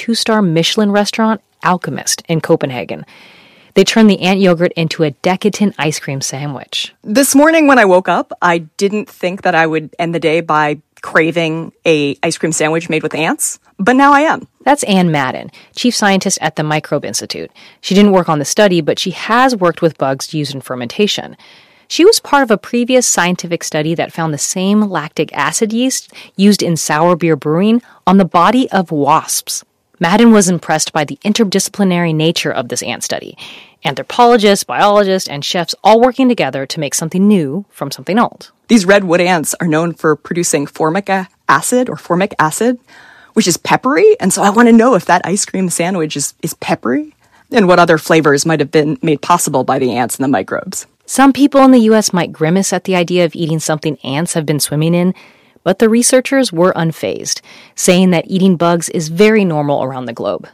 2-star Michelin restaurant, Alchemist, in Copenhagen. They turned the ant yogurt into a decadent ice cream sandwich. This morning when I woke up, I didn't think that I would end the day by craving a ice cream sandwich made with ants, but now I am. That's Anne Madden, chief scientist at the Microbe Institute. She didn't work on the study, but she has worked with bugs used in fermentation. She was part of a previous scientific study that found the same lactic acid yeast used in sour beer brewing on the body of wasps. Madden was impressed by the interdisciplinary nature of this ant study. Anthropologists, biologists, and chefs all working together to make something new from something old. These redwood ants are known for producing formic acid, which is peppery. And so I want to know if that ice cream sandwich is peppery and what other flavors might have been made possible by the ants and the microbes. Some people in the U.S. might grimace at the idea of eating something ants have been swimming in, but the researchers were unfazed, saying that eating bugs is very normal around the globe.